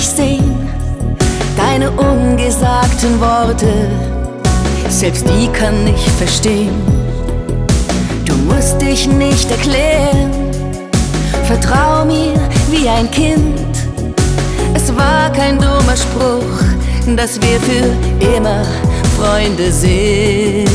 dich sehen, deine ungesagten Worte, selbst die kann ich verstehen. Du musst dich nicht erklären, vertrau mir wie ein Kind. Es war kein dummer Spruch, dass wir für immer Freunde sind.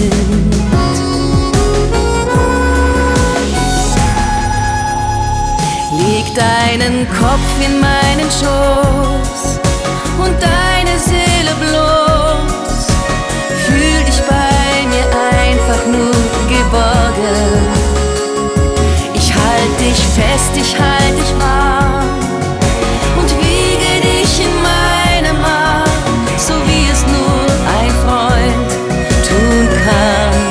Leg deinen Kopf in meinen Schoß und deine Seele bloß. Fühl dich bei mir einfach nur geborgen. Ich halt dich fest, ich halt dich warm und wiege dich in meinem Arm, so wie es nur ein Freund tun kann.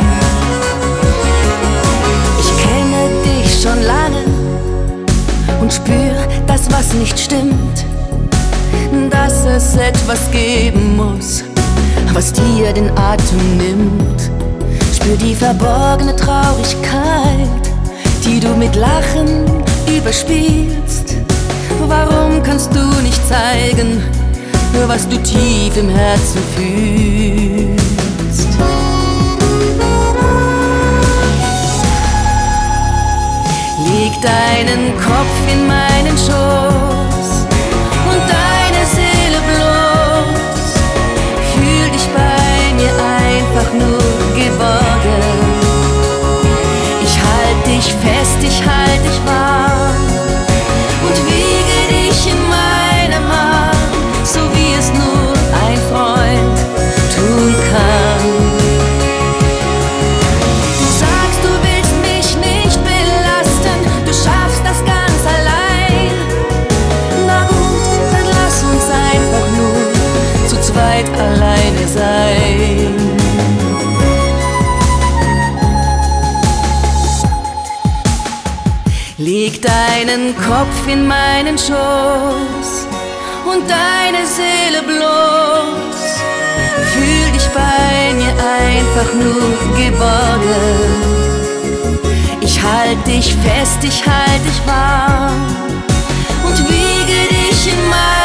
Ich kenne dich schon lange und spür das, was nicht stimmt, dass es etwas geben muss, was dir den Atem nimmt. Spür die verborgene Traurigkeit, die du mit Lachen überspielst. Warum kannst du nicht zeigen, was du tief im Herzen fühlst? Leg deinen Kopf in meinen Schoß und deine Seele bloß. Fühl dich bei mir einfach nur geborgen. Ich halt dich fest, ich halt dich warm und wiege dich in meinem Arm, so wie es nur ein Freund tun kann. Du sagst, du willst mich nicht belasten, du schaffst das ganz allein. Na gut, dann lass uns einfach nur zu zweit alleine sein. Leg deinen Kopf in meinen Schoß und deine Seele bloß. Fühl dich bei mir einfach nur geborgen. Ich halt dich fest, ich halt dich warm und wiege dich in meinem